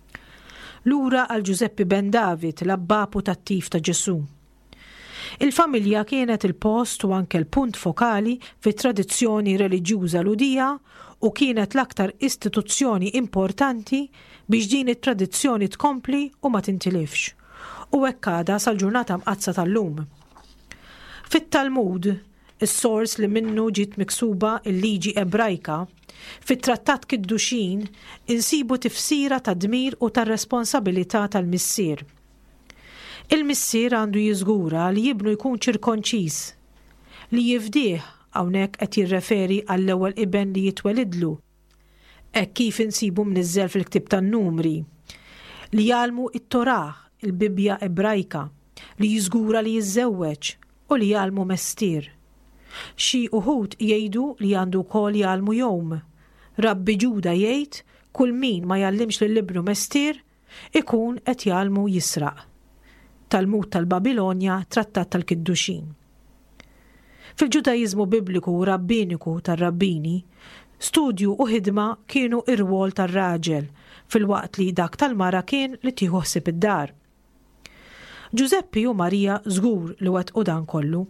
Lura għal Giuseppi ben David, l-abba putattiv ta' Ġesu. Il-familja kienet il-post u anke l-punt fokali fit-tradizzjoni reliġjuża ludija u kienet l-aktar istituzzjoni importanti biex din it-tradizzjoni tkompli u ma tintilifx. U hekk għadha sal-ġurnata mqazza tal-lum. Fit-Talmud, is-sors li minnu ġiet miksuba il-liġi Ebrajka, fit-Trattat Kidduxin insibu tifsira ta' dmir u ta' responsabilità tal-missier. Il-missier għandu jiżgura li jibnu jkun ċirkonċiż, li jifdih hawnhekk qed jirreferi għall-ewwel iben li jitwelidlu. Hekk kif insibu mniżżel fil-Ktieb tan-Numri, li jgħalmu it-Torah, il-Bibja Ebrajka, li jiżgura li jiżżewweġ u li jgħalmu mestier. Xi uħud jgħidu li għandu wkoll jgħalmu jowm. Rabbi Ġuda jgħid kull min ma jgħallimx lill-libnu mestier ikun qed jgħalmu jisraq. Talmud tal-Babilonja, Trattat tal-Kidduxin. Fil-Ġudajiżmu Bibliku u Rabbiniku tar-Rabbini, studju u ħidma kienu ir-rwol tar-raġel, fil-waqt li dak tal-mara kien li tieħu ħsieb id-dar. Giuseppi u Marija żgur li wettqu dan kollu.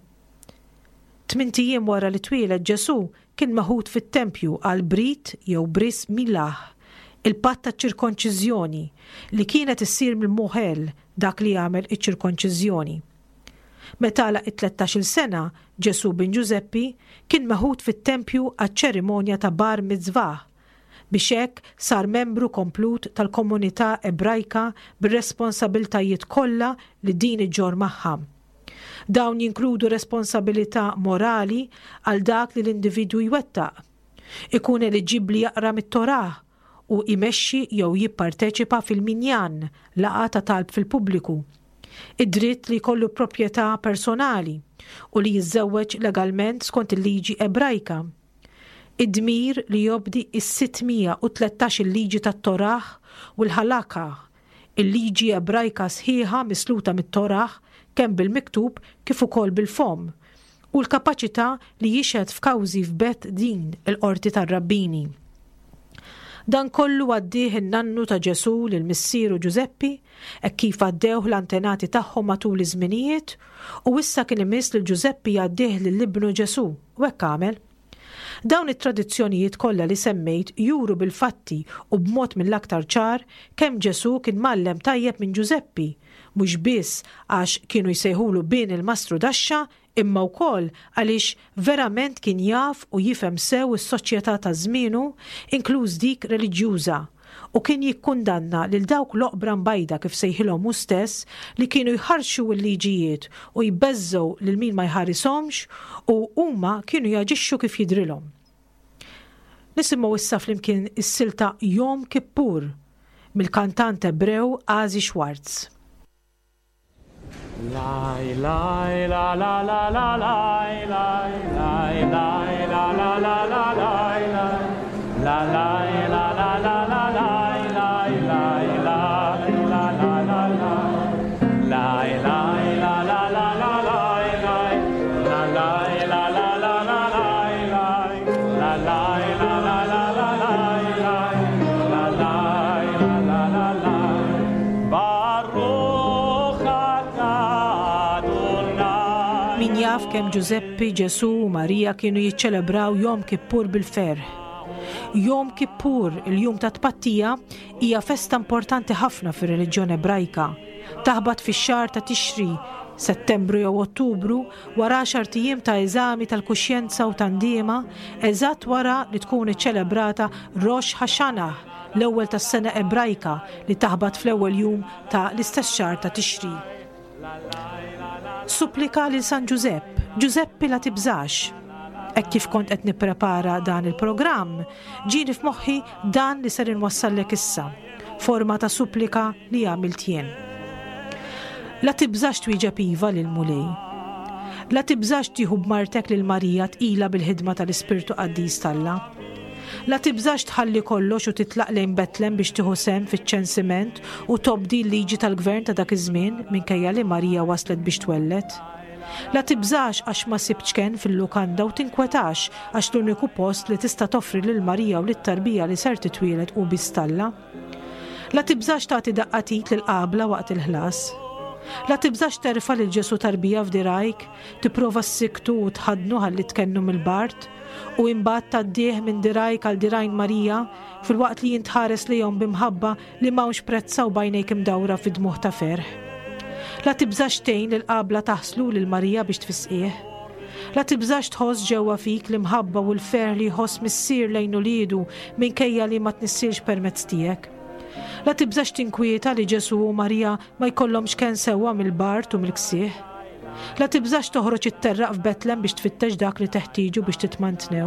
8 ijiem wara li twieled Ġesu kien maħud fit-tempju għal brit jew bris milaħ, il-patt taċ-ċirkonċiżjoni li kienet issir mill-moħel dak li jagħmel iċ-ċirkonċiżjoni. Meta għalaq 13-il sena, Ġesu bin Giuseppi kien meħud fit-tempju għaċ-ċerimonja ta' bar mitzvah biex hekk sar membru komplut tal-komunità Ebrajka bir-responsabiltajiet kollha li din iġġor magħha. Dawn jinkludu responsabilità morali għal dak li l-individwu jwettaq, ikun eliġibbli jaqra mit-Torah u jmexxi jew jipparteċipa fil-minjan laqgħa ta' talb fil-pubbliku, id-dritt li jkollu proprjetà personali u li jiżżewweġ legalment skont il-liġi Ebrajka, id-dmir li jobdi is-613 il-liġi tat-Torah u l-Ħalaka, il-liġi Ebrajka sħiħa misluta mit-Torah kemm bil-miktub kif ukoll bil-fom, u l-kapaċità li jixhed f'kawżi f'bett din il-qorti tar-rabbini. Dan kollu għaddih in-nannu ta' Ġesu lil missieru Giuseppi hekk kif għaddewh l-antenati tagħhom matul iż-żminijiet u issa kien imiss lil Giuseppi għaddih lill-ibnu Ġesu u hekk għamel. Dawn it-tradizzjonijiet kollha li semmejt juru bil-fatti u b'mod mill-aktar ċar kemm Ġesu kien mallem tajjeb minn Giuseppi, mhux biss għax kienu jsejħulu bin il-mastru daxxa, imma wkoll għaliex verament kien jaf u jifhem sew is-soċjetà ta' żmienu, inkluż dik reliġjuża, u kien jikkundanna lil dawk l-oqbra mbajda kif sejħilhom hu stess li kienu jħarxu l-liġijiet u jbeżżgħu lil min ma jħarishomx u huma kienu jaġixxu kif jidrilhom. Nisimgħu issa flimkien is-silta Jom Kippur mill-kantant Ebrew Asi Schwartz. Lai lai la la la la lai lai lai lai la la la la lai lai la lai la la la la lai lai lai la la la la lai lai la la la la lai lai la lai la la la la lai lai la lai la la la la lai lai la lai la la la la Min jaf kemm Giuseppi, Ġesu u Marija kienu jiċċelebraw Jom Kippur bil-ferħ. Jom Kippur, il-jum ta' tpattija, hija festa importanti ħafna fir-reliġjon Ebrajka. Taħbad fix-xahar ta' Tixri, Settembru jew Ottubru, wara 10 ijiem ta' eżami tal-kuxjenza u tandiema, eżatt wara li tkun iċċelebrata Rosh Hashanah, l-ewwel tas-sena Ebrajka li taħbad fl-ewwel jum ta' l-istess xahar ta' Tixri. Supplika lil San Giuseppi la tibżax. Hekk kif kont qed nipprepara dan il-programm, ġieni f'moħħi dan li ser inwassallek issa, forma ta' supplika li għamilt jien. La tibżax twieġeb iva lil mulej. La tibżax tieħu b'martek lil Marija tqila bil-ħidma tal-Ispirtu Qaddis talla. La tibżax tħalli kollox u titlaq lejn Betlem biex tieħu sehem fiċ-ċensiment u tobdi l-liġi tal-gvern ta' dak iż-żmien minkejja li Marija waslet biex twellet. La tibżax għax ma sibtx ken fil-lukanda u tinkwetax għax l-uniku post li tista' toffri lil Marija u lit-tarbija li ser titwielet u bistalla. La tibżax tagħti daqqatit lil qabla waqt il-ħlas. La tibżax terfa' lil Ġesu tarbija f'dirajk, tipprova ssiktu u tħadnu ħalli tkennu mill-bart u imbagħad tgħaddih minn dirajk għal dirajn Marija filwaqt li jintħares lihom bimħabba li m'hawnx prezza u bajnejk imdawra fid-dmuħ ta' ferħ. La tibżax tgħin lil qabla taħslu lil Marija biex tfisqih. La tibżax tħoss ġewwa fik l-imħabba u l-ferħ li jħoss missier lejn uliedu minkejja li ma tnissirx permezz tiegħek. La tibżax tinkwieta li Ġesu u Marija ma jkollhomx ken sewwa mill-bart u mill-ksieħ. La tibżax toħroġ it-terraq f'Betlem biex tfittex dak li teħtieġu biex titmantnew.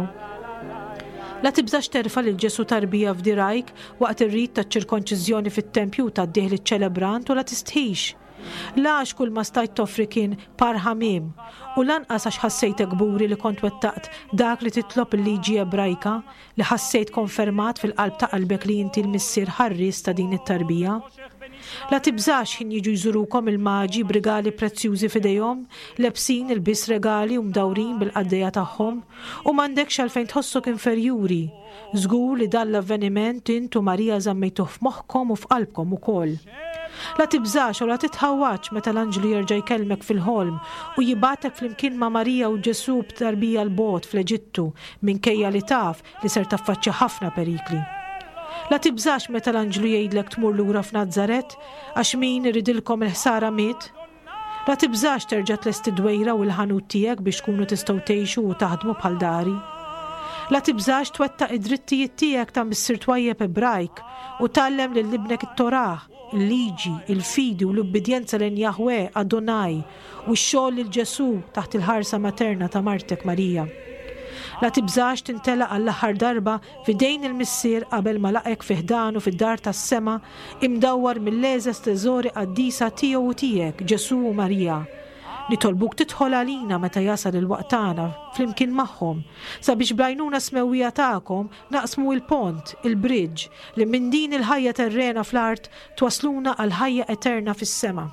La tibżax terfa' lil Ġesu tarbija f'dirajk waqt ir-rit taċ-ċirkonċiżjoni fit-tempju tgħaddih liċ-ċelebrant u la tistħix. La għax kull ma stajt toffri kien par ħamiem u lanqas għax ħassejt gburi li kont wettaqt dak li titlob il-liġi Ebrajka li ħassejt konfermat fil-qalb ta' qalbek li inti l-missier ħarris ta' din it-tarbija. La tibżax ħin jiġu jżurukom il-maġi b'rigali prezzjużi f'idejhom, lebsin il-bis regali u mdawrin bil-qaddejja tagħhom u m'għandekx għalfejn tħossok inferjuri. Żgur li dan l-avveniment int u Marija żammejtuh f'moħħkom u f'qalbkom ukoll. La tibżax u la titħawwaġġ meta l-anġlu jerġa' jkellmek fil-ħolm u jibgħatek flimkien ma' Marija u Ġesu b'tarbija l-bogħod fl-Eġittu minkejja li taf li ser taffaċċja ħafna perikli. La tibżax meta l-anġlu jgħidlek tmur lura f'Nażaret għax min iridilkom il-ħsara miet. La tibżax terġa' tlesti d-dwejra u l-ħanut tiegħek biex tkunu tistgħu tgħixu u taħdmu bħal dari. La tibżax twettaq id-drittijiet tiegħek ta' missier twajjeb Ebrajk u tallem lil libnek it-Torah, il-liġi, il-fidi u l-ubbidjenza lejn Jahwe Adonai u x-xogħol lil Ġesu taħt il-ħarsa materna ta' Martek Marija. La tibżax tintela għall-aħħar darba f'idejn il-missier qabel ma laqek fiħdanu fid-dar tas-sema imdawwar mill-leżes teżori qaddisa tiegħu u tiegħek Ġesu u Marija. Nitolbuk tidħol għalina meta jasal il-waqt tagħna flimkien magħhom sabiex b'għajnuna smewwija tagħkom naqsmu il-pont, il-bridge li minn din il-ħajja terrena fl-art twasluna għal ħajja eterna fis-sema.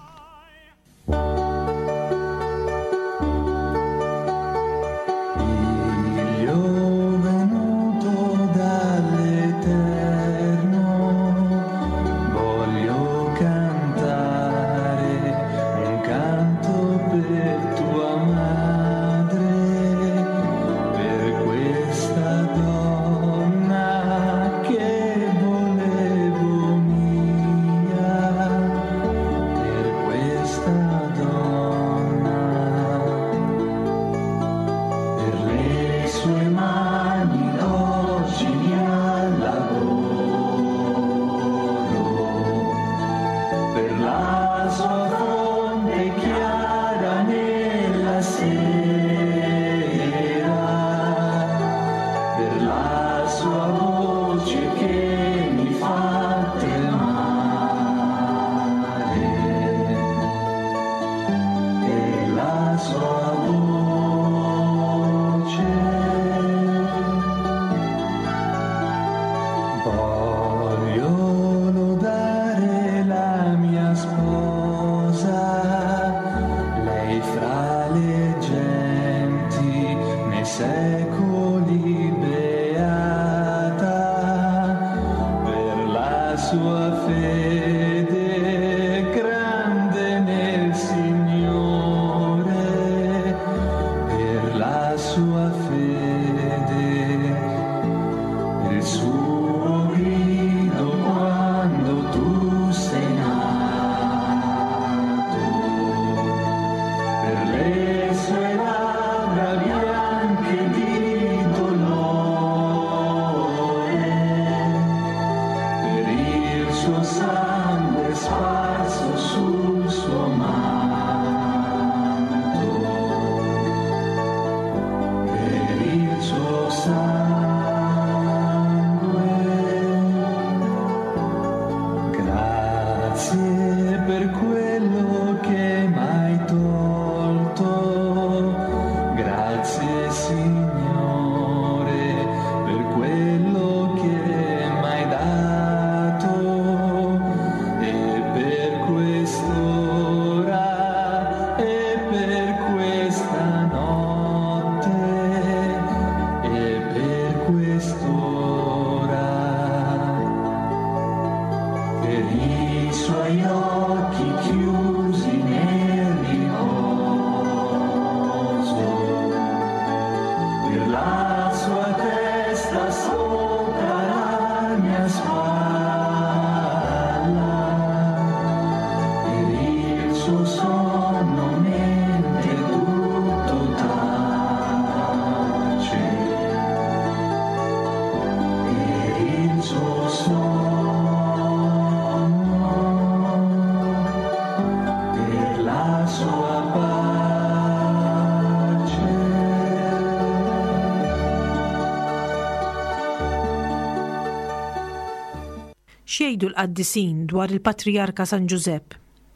Xejdu l-qaddisin dwar il-Patriarka San Giuseppe.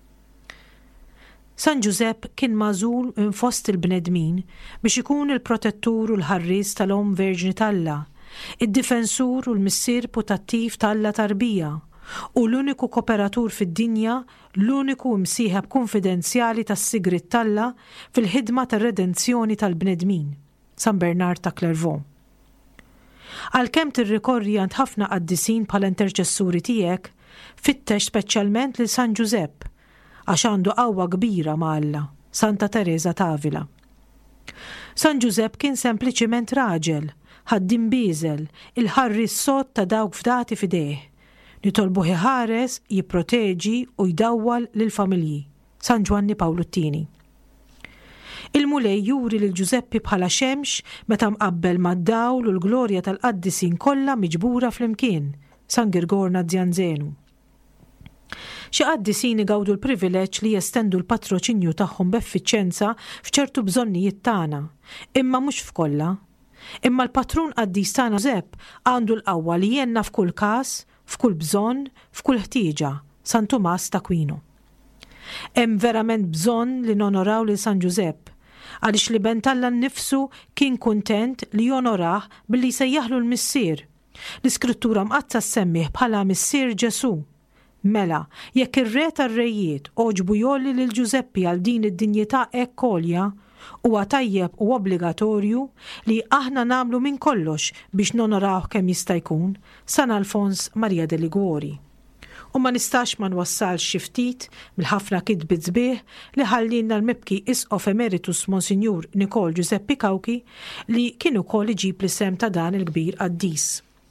San Giuseppe kien magħżul minn fost il-bnedmin biex ikun il-protettur u l-ħarris tal-Om Verġni talla, id-difensur u l-missier putattiv talla tarbija u l-uniku kooperatur fid-dinja, l-uniku msieħeb konfidenzjali tas-sigrit talla fil-ħidma tar-redenzjoni tal-bnedmin, San Bernard ta' Clairvaux. Għalkemm tirrikorri għand ħafna qaddisin bħala interċessuri tiegħek, fittex speċjalment lil San Giuseppe għax għandu qawwa kbira ma' Alla, Santa Teresa ta' Avila. San Giuseppe kien sempliċiment raġel, ħaddim biżel, il-ħarri s-sod ta' dawk fdati fidejh. Nitolbuh iħares, jipproteġi u jdawwal lill-familji. San Giovanni Pawlu II. Il-mulej juri lil Giuseppi bħala xemx meta mqabbel mad-dawl u l-glorja tal-qaddisin kollha miġbura flimkien. San Girgor Nazianzenu. Xi qaddisini gawdu l-privileġġ li jestendu l-patroċinju tagħhom b'effiċjenza f'ċertu bżonnijiet tagħna, imma mhux f'kollha. Imma l-patrun qaddis tagħna Giusepp għandu l-qawwa li jenna f'kull każ, f'kull bżonn, f'kull ħtieġa, San Tumas t'Aquino. Hemm verament bżonn li nonoraw lil San Giusepp, għaliex li bentalla nnifsu kien kuntent li jonorah billi sejjaħlu l-missier. L-iskrittura mqazza semmih bħala missier Ġesu. Mela, jekk ir-re tar-rejiet oġbu jolli lil Giuseppi għal din id-dinjità hekk għolja, huwa tajjeb u obbligatorju li aħna nagħmlu minn kollox biex nonorawh kemm jista' jkun, San Alfons Maria de Liguori. U ma nistax ma nwassalx xi ftit mill-ħafna kitbi sbieħ li ħallilna l-mibki Isqof Emeritus Monsinjur Nicol Giuseppe Cauchi li kien ukoll iġib l-isem ta' dan il-kbir qaddis.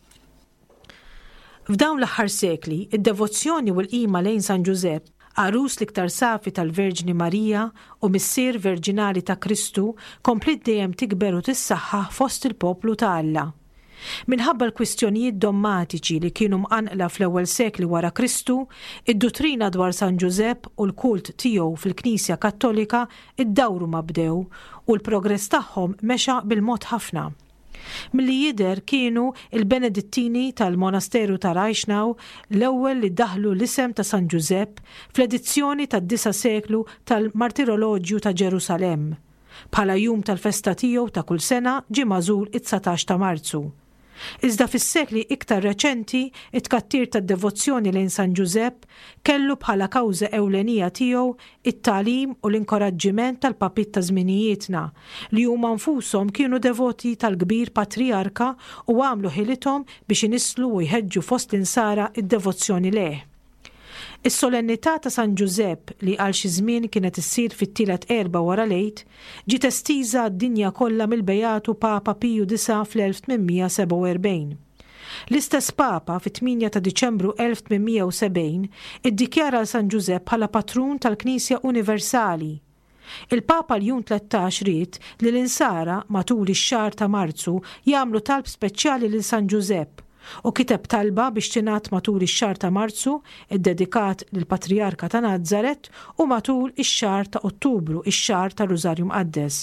F'dawn l-aħħar sekli, id-devozzjoni u l-qima lejn San Giuseppe, għarus l-iktar safi tal-Verġini Marija u missier verġinali ta' Kristu, komplit dejjem tikber u tissaħħaħ fost il-poplu ta' Alla. Minħabba l-kwistjonijiet dommatiċi li kienu mqanqla fl-ewwel sekli wara Kristu, id-dottrina dwar San Giuseppe u l-kult tiegħu fil-Knisja Kattolika iddawru ma bdew u l-progress tagħhom mexa bil-mod ħafna. Milli jidher kienu il-Benedittini tal-Monasteru ta' Reichenau l-ewwel li daħlu l-isem ta' San Giuseppe fl-edizzjoni tad-9 seklu tal-Martiroloġju ta' Ġerusalemme. Bħala jum tal-festa tiegħu ta' kull sena ġie magħżul it-19 ta' Marzu. Iżda fis-sekli iktar reċenti it-tkattir tad-devozzjoni lejn San Giuseppe kellu bħala kawża ewlenija tiegħu it-tagħlim u l-inkoraġġiment tal-papit ta' żminijietna li huma nfushom kienu devoti tal-kbir patriarka u għamlu ħilithom biex inislu u jħeġġu fost l-insara id-devozzjoni leh. Is-solennità ta' San Giuseppe li għal xi żmien kienet issir fit-tielet erba' wara lejt ġiet estiża d-dinja kollha mill-Bejatu Papa Piju IX fl-1847. L-istess Papa fit-8 ta' Diċembru 1870 iddikjara San Giuseppe bħala patrun tal-Knisja Universali. Il-Papa Ljun 13 ried li l-insara matul ix-xahar ta' Marzu jagħmlu talb speċjali lil San Giuseppe u kiteb talba biex tingħat matul ix-xahar ta' Marzu iddedikat lill-Patriarka ta' Nażaret u matul ix-xahar ta' Ottubru, ix-xahar ta' Rużarju Mqaddes.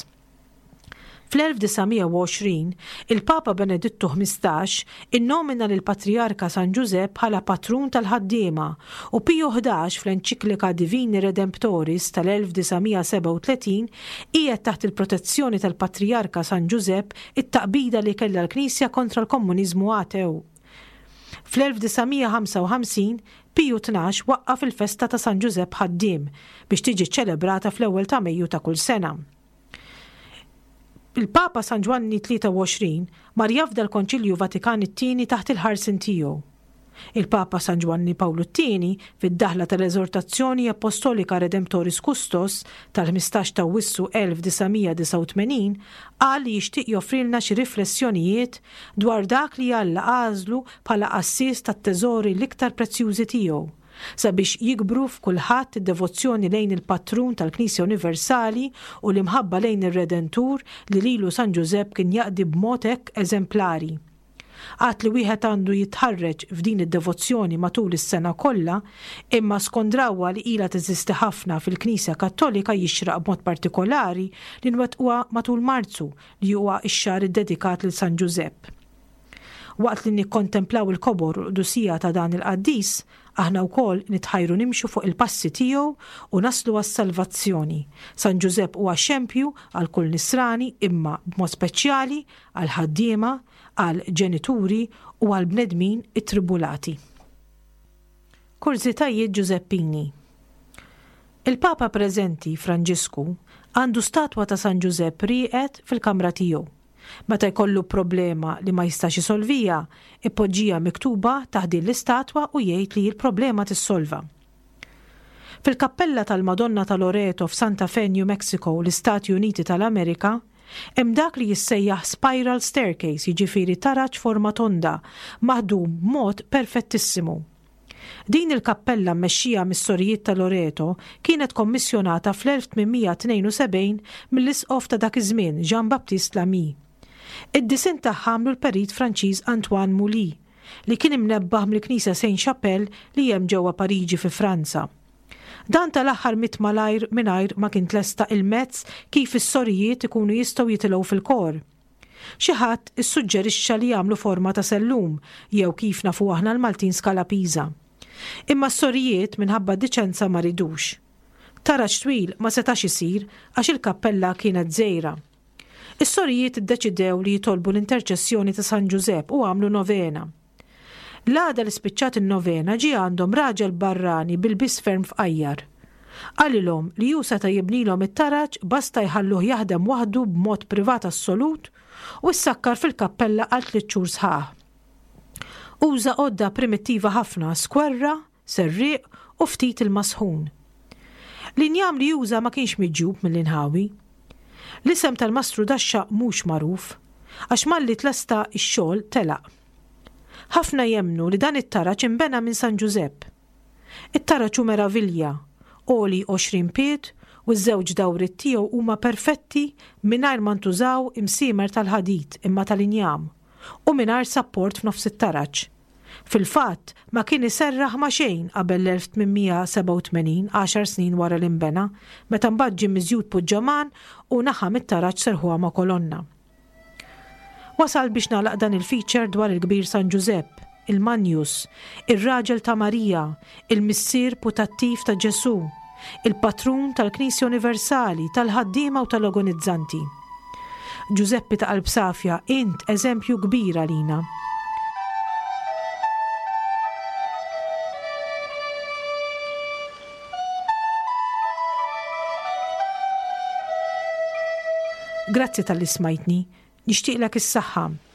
Fl-1920, il-Papa Benedittu XV innomina lill-Patriarka San Giuseppe bħala patrun tal-ħaddiema u Piju XI fl-enċiklika Divini Redemptoris tal-1937 qiegħed taħt il-protezzjoni tal-Patriarka San Giuseppe it-taqbida li kellha l-Knisja kontra l-komuniżmu atew. Fl-1955 Piju XII waqqaf il-festa ta' San Giuseppe ħaddiem biex tiġi ċċelebrata fl-ewwel ta' Mejju ta' kull sena. Il-Papa San Giovanni XXIII mar jafda l-Konċilju Vatikan II taħt il-ħarsin tiegħu. Il-Papa San Giovanni Pawlu II fid-daħla tal-eżortazzjoni Apostolika Redemptoris Custos tal-15 ta' Wissu 1989 qal li jixtieq joffrilna xi riflessjonijiet dwar dak li Alla għażlu bħala qassies tat-teżori l-iktar prezzjużi tiegħu sabiex jikbru f'kulħadd id-devozzjoni lejn il-patrun tal-Knisja Universali u l-imħabba lejn ir-Redentur li lilu San Giuseppe kien jaqdi b'mod hekk eżemplari. Għad li wieħed għandu jitħarreġ f'din id-devozzjoni matul is-sena kollha, imma skondrawha li ilha teżisti ħafna fil-Knisja Kattolika jixraq b'mod partikolari li nwettquha matul Marzu li huwa x-xahar iddedikat lil San Giuseppe. Waqt li nikkontemplaw il-kobor u l-qdusija ta' dan il-qaddis, aħna wkoll nitħajru nimxu fuq il-passi tiegħu u naslu għas-salvazzjoni. San Giuseppe huwa xempju għal kull nisrani imma b'mod speċjali għal ħaddiema, għal ġenituri u għal bnedmin it-tribulati. Kurzitajiet Giuseppini. Il-Papa preżenti Franġisku għandu statwa ta' San Giuseppe rieqed fil-kamra tiegħu. Meta jkollu problema li ma jistax isolvija, ipoġġija miktuba taħt din l-istatwa u jgħid li l-problema tissolva. Fil-kappella tal-Madonna ta' Loreto f'Santa Fe, New Mexico, l-Istati Uniti tal-Amerika, Hemm dak li jissejjaħ spiral staircase, jiġifieri taraġġ forma tonda, maħdum b'mod perfettissimu. Din il-kappella mmexxija mis-Sorijiet ta' Loreto kienet kommissjonata fl-1872 mill-isqof ta' dak iż-żmien Jean-Baptiste Lamy. Id-disin tagħha għamlu l-perit Franċiż Antoine Mouly li kien imnebbaħ mill-Knisja Saint-Chapelle li hemm ġewwa Pariġi fi Franza. Dan tal-aħħar mit malajr mingħajr ma kien tlesta il-mezz kif is-Sorijiet ikunu jistgħu jitilgħu fil-kor. Xi ħadd issuġġerixxa li jagħmlu forma ta' sellum jew kif nafu aħna l-Maltin skala Pisa. Imma s-Sorijiet minħabba d-diċenza ma ridux. Taraġġ twil ma setax isir għax il-kappella kienet żgħira. Is-Sorijiet iddeċidew li jitolbu l-interċessjoni ta' San Giuseppe u għamlu novena. L-għada li spiċċat in-novena ġie għandhom raġel barrani bil-bis ferm f'qajjar. Għalilhom li ju seta' jibnilhom it-taraġġ basta jħalluh jaħdem waħdu b'mod privat assolut u ssakkar fil-kappella għal 3 xhur sħaħ. Uża għodda primittiva ħafna, skwerra, serriq u ftit il-masħun. L-injam li juża ma kienx miġġub mill-inħawi. L-isem tal-mastru daxxa mhux magħruf għax malli tlesta x-xogħol telaq. Ħafna jemnu li dan it-taraġġ imbena minn San Giuseppe. It-taraġġ hu meravilja, oli 20 pied u ż-żewġ dawriet tiegħu huma perfetti mingħajr ma ntużaw imsiemer tal-ħadid imma tal-injam u mingħajr sapport f'nofs it-taraġġ. Fil-fatt ma kien iserraħ ma' xejn qabel l-1887, 10 snin wara l-inbena, meta mbagħad ġie miżjud puġġaman u naħam it-taraġġ serħuha ma' kolonna. Wasal biex nagħlaq dan il-feature dwar il-kbir San Giuseppe, il-Magnus, ir-raġel ta' Marija, il-missier putattiv ta' Ġesù, il-patrun tal-Knisja Universali, tal-ħaddiema u tal-agonizzanti. Giuseppe ta' qalb safja, int eżempju kbir għalina. Grazzi tal-li smajtni, nixtieqlek is-saħħa.